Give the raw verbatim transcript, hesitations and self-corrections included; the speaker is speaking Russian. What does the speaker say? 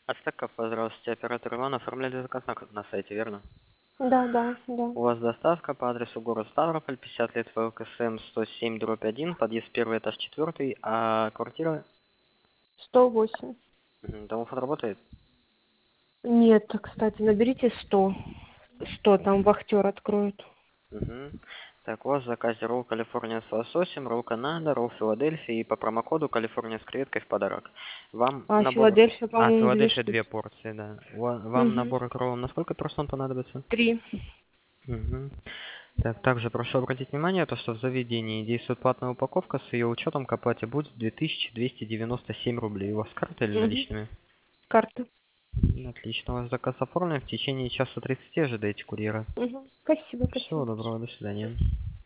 Ацтеков, здравствуйте, оператор Иван, оформляли заказ на, на сайте, верно? Да, да, да. У вас доставка по адресу город Ставрополь, пятьдесят лет ВЛКСМ сто семь дробь один, подъезд первый, этаж четвертый, а квартира? сто восемь. Мгм, домофон работает? Нет, кстати, наберите сто. сто, там вахтер откроют. Угу. Так, у вас в заказе ролл Калифорния с лососем, ролл Канада, ролл Филадельфия и по промокоду Калифорния с креветкой в подарок. Вам А набор... Филадельфия, А, по-моему, две Филадельфия две штуки. порции, да. Ва- Вам Угу. набор к роллам на сколько персон понадобится? Три. Угу. Так, также прошу обратить внимание, то, что в заведении действует платная упаковка, с ее учетом к оплате будет две тысячи двести девяносто семь рублей. У вас карта или Угу. наличными? Карта. Отлично, у вас заказ оформлен, в течение часа тридцати ожидайте курьера. Угу. Спасибо, Всего спасибо. доброго, до свидания.